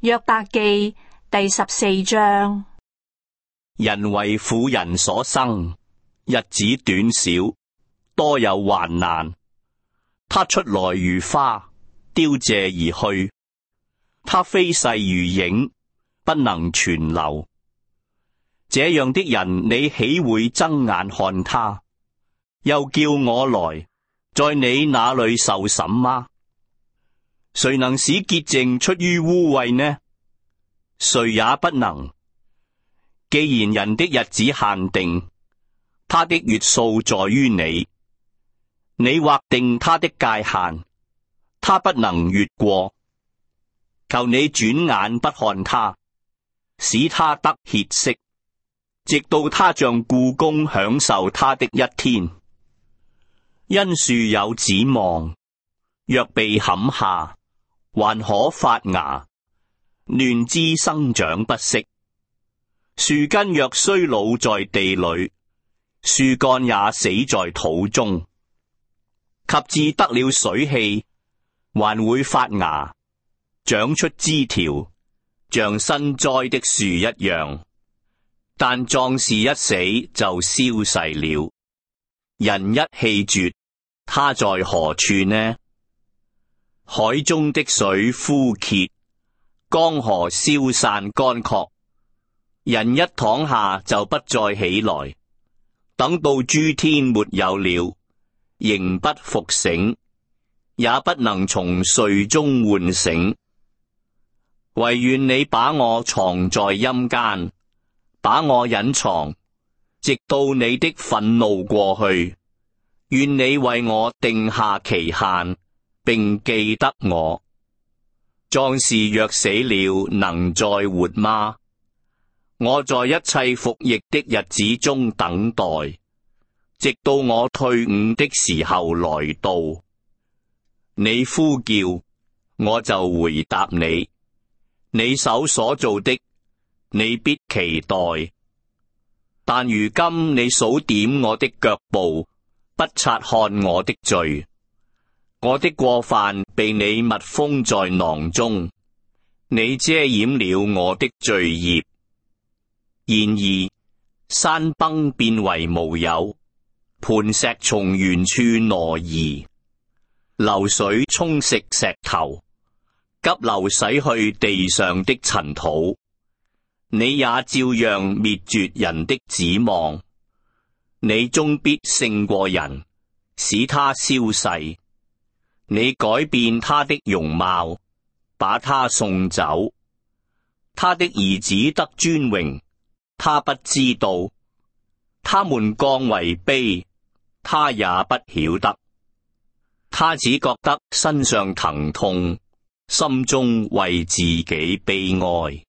約伯記第14章。 人為婦人所生，日子短少，多有患難。他出來如花，凋謝而去；他飛逝如影，不能存留。這樣的人，你豈會睜眼看他？又叫我來，在你那裏受審嗎？誰能使潔淨出於污穢呢？誰也不能。既然人的日子限定，他的月數在於你，你劃定他的界限，他不能越過。求你轉眼不看他，使他得歇息，直到他像雇工享受他的一天。因樹有指望，若被砍下，還可發芽，嫩枝生長不息。樹根若衰老在地裏，樹幹也死在土中。及至得了水氣，還會發芽，長出枝條，像新栽的樹一樣。但壯士一死就消逝了，人一氣絕，他在何處呢？海中的水枯竭，江河消散乾涸。人一躺下就不再起來，等到諸天沒有了，仍不復醒，也不能從睡中喚醒。惟願你把我藏在陰間，把我隱藏，直到你的憤怒過去。願你為我定下期限，並記得我。壯士若死了，能再活嗎？我在一切服役的日子中等待，直到我退伍的時候來到。你呼叫，我就回答你。你手所造的，你必期待。但如今你數點我的腳步，不察看我的罪。我的過犯被你密封在囊中，你遮掩了我的罪孽。然而山崩變為無有，磐石從原處挪移，流水沖蝕石頭，急流洗去地上的塵土。你也照樣滅絕人的指望，你終必勝過人，使他消逝。你改變他的容貌，把他送走。他的兒子得尊榮，他不知道；他們降為卑，他也不曉得。他只覺得身上疼痛，心中為自己悲哀。